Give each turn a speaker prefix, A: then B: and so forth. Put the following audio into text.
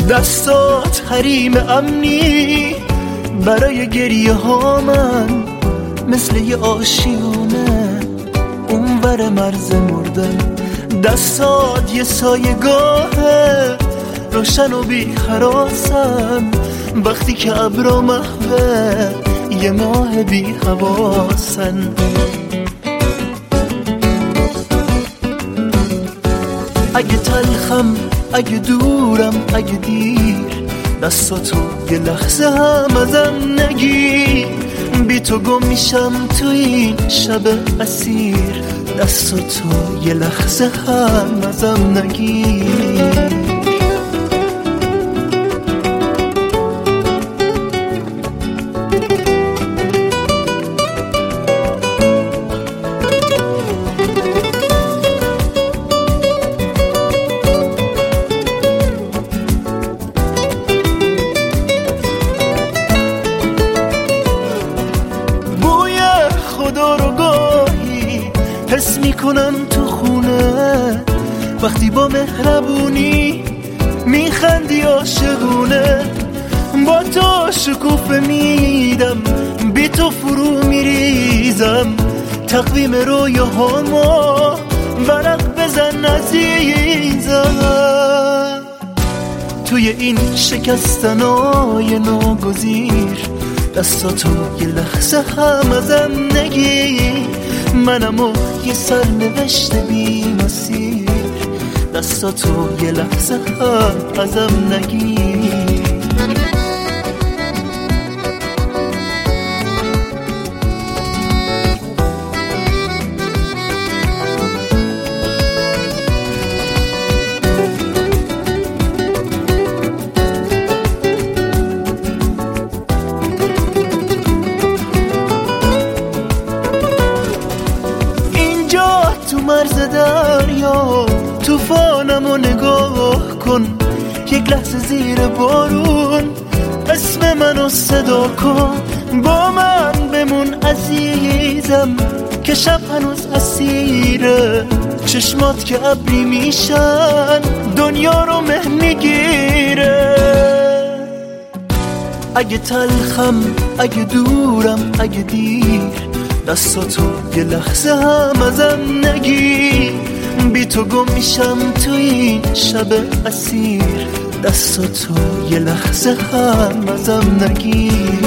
A: دستات حریم امنی برای گریه ها من، مثل یه آشیونه اونور مرز مردن. دستات یه سایگاهه روشن و بی‌خراسم، وقتی که ابرا محوه یه ماه بی حواسن. اگه تلخم، اگه دورم، اگه دیر، دستاتو یه لحظه هم ازم نگیر. بی تو گم میشم تو این شب اسیر، دستاتو یه لحظه هم ازم نگیر. خدا رو گاهی حس میکنم تو خونه، وقتی با مهربونی میخندی عاشقونه. با تو شکوفه میدم، بی تو فرو میریزم. تقویم رویاهامو ورق بزن عزیزم. توی این شکستنای ناگزیر، دستاتو یه لحظه هم ازم نگیر. منمو یه سرنوشت بی مسیر، دستاتو یه لحظه هم ازم نگیر. تو مرز دریا طوفانمو نگاه کن، یک لحظه زیر بارون اسم منو صدا کن. با من بمون عزیزم که شب هنوز اسیره، چشمات که ابری میشن دنیا رو مه میگیره. اگه تلخم، اگه دورم، اگه دیر، دستاتو یه لحظه هم ازم نگیر. بی تو گم میشم تو این شب اسیر، دستاتو یه لحظه هم ازم نگیر.